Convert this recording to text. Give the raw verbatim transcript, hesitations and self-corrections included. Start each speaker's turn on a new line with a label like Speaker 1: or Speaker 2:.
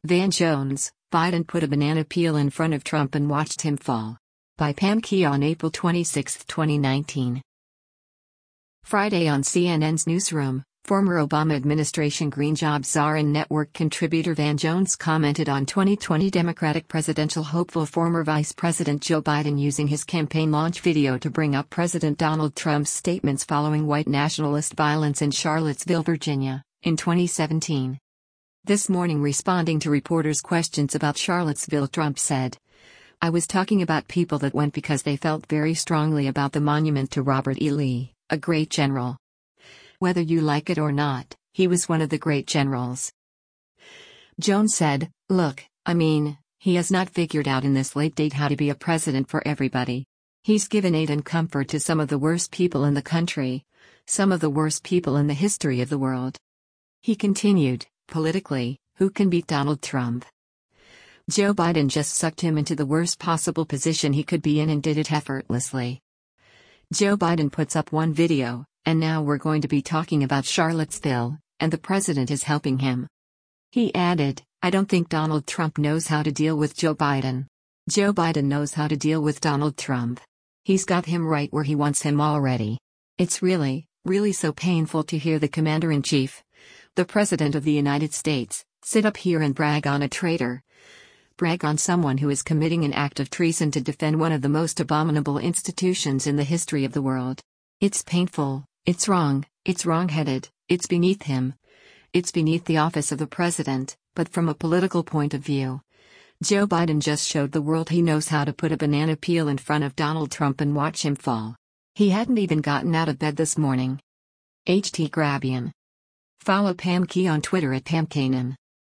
Speaker 1: Van Jones, Biden put a banana peel in front of Trump and watched him fall. By Pam Key on April twenty-sixth, twenty nineteen. Friday on C N N's Newsroom, former Obama administration Green Jobs czar and network contributor Van Jones commented on twenty twenty Democratic presidential hopeful former Vice President Joe Biden using his campaign launch video to bring up President Donald Trump's statements following white nationalist violence in Charlottesville, Virginia, in twenty seventeen. This morning, responding to reporters' questions about Charlottesville, Trump said, "I was talking about people that went because they felt very strongly about the monument to Robert E. Lee, a great general. Whether you like it or not, he was one of the great generals." Jones said, "Look, I mean, he has not figured out in this late date how to be a president for everybody. He's given aid and comfort to some of the worst people in the country, some of the worst people in the history of the world." He continued, "Politically, who can beat Donald Trump? Joe Biden just sucked him into the worst possible position he could be in and did it effortlessly. Joe Biden puts up one video, and now we're going to be talking about Charlottesville, and the president is helping him." He added, "I don't think Donald Trump knows how to deal with Joe Biden. Joe Biden knows how to deal with Donald Trump. He's got him right where he wants him already. It's really, really so painful to hear the commander-in-chief, the President of the United States, sit up here and brag on a traitor. Brag on someone who is committing an act of treason to defend one of the most abominable institutions in the history of the world. It's painful, it's wrong, it's wrong-headed, it's beneath him. It's beneath the office of the president, but from a political point of view, Joe Biden just showed the world he knows how to put a banana peel in front of Donald Trump and watch him fall. He hadn't even gotten out of bed this morning." H T Grabian. Follow Pam Key on Twitter at Pam Kanan.